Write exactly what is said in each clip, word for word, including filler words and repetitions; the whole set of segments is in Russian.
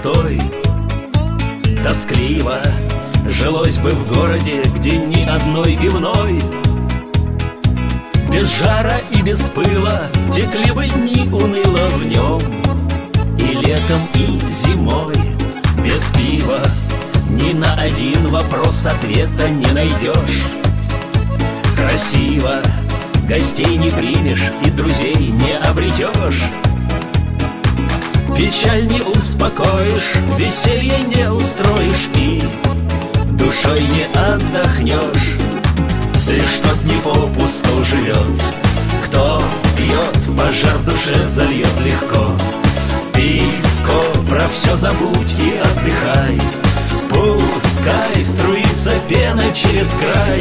пустой. Тоскливо жилось бы в городе, где ни одной пивной. Без жара и без пыла текли бы дни уныло в нем, и летом, и зимой. Без пива ни на один вопрос ответа не найдешь. Красиво гостей не примешь и друзей не обретешь. Печаль не успокоишь, веселье не устроишь и душой не отдохнешь. Лишь тот не попусту живет, кто пьет, пожар в душе зальет легко. Пивко, про все забудь и отдыхай, пускай струится пена через край.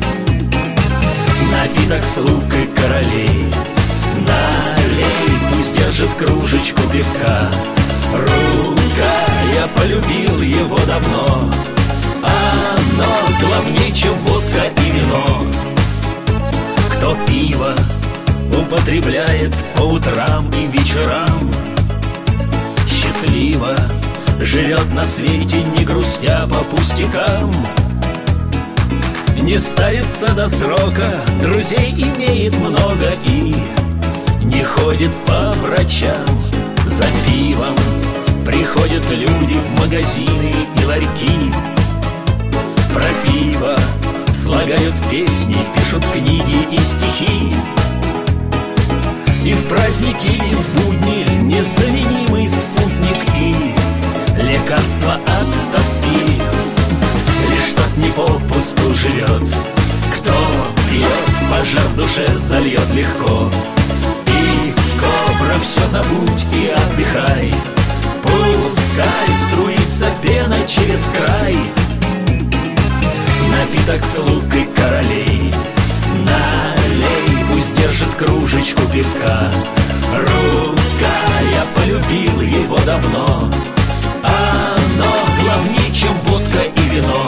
Напиток слуг и королей, налей, пусть держит кружечку пивка. Рука, я полюбил его давно, оно главней, чем водка и вино. Кто пиво употребляет по утрам и вечерам, счастливо живет на свете, не грустя по пустякам. Не старится до срока, друзей имеет много и не ходит по врачам. За пивом приходят люди в магазины и ларьки. Про пиво слагают песни, пишут книги и стихи. И в праздники, и в будни незаменимый спутник и лекарство от тоски. Лишь тот не попусту живет, кто пьет, пожар в душе зальет легко. Пивко, про все забудь и отдыхай, пускай струится пена через край. Напиток слуг и королей, налей, пусть держит кружечку пивка. Рука, я полюбил его давно, оно главней, чем водка и вино.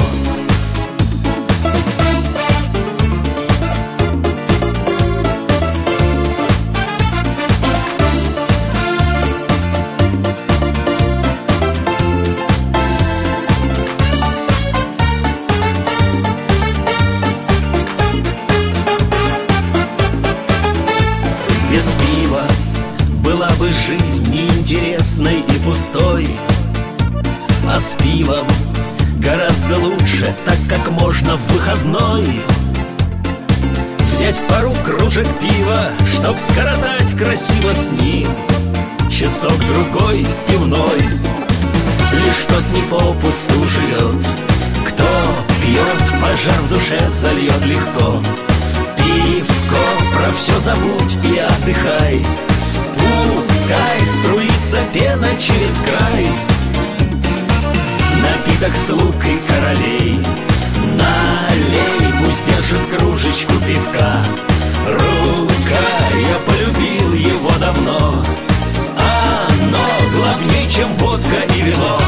Без пива была бы жизнь неинтересной и пустой, а с пивом гораздо лучше, так как можно в выходной взять пару кружек пива, чтоб скоротать красиво с ним часок-другой в пивной. Лишь тот не попусту живет, кто пьет, пожар в душе зальет легко. Пивко, про все забудь и отдыхай, пускай струится пена через край. Напиток слуг и королей, налей, пусть держит кружечку пивка. Рука, я полюбил его давно, оно главней, чем водка и вино.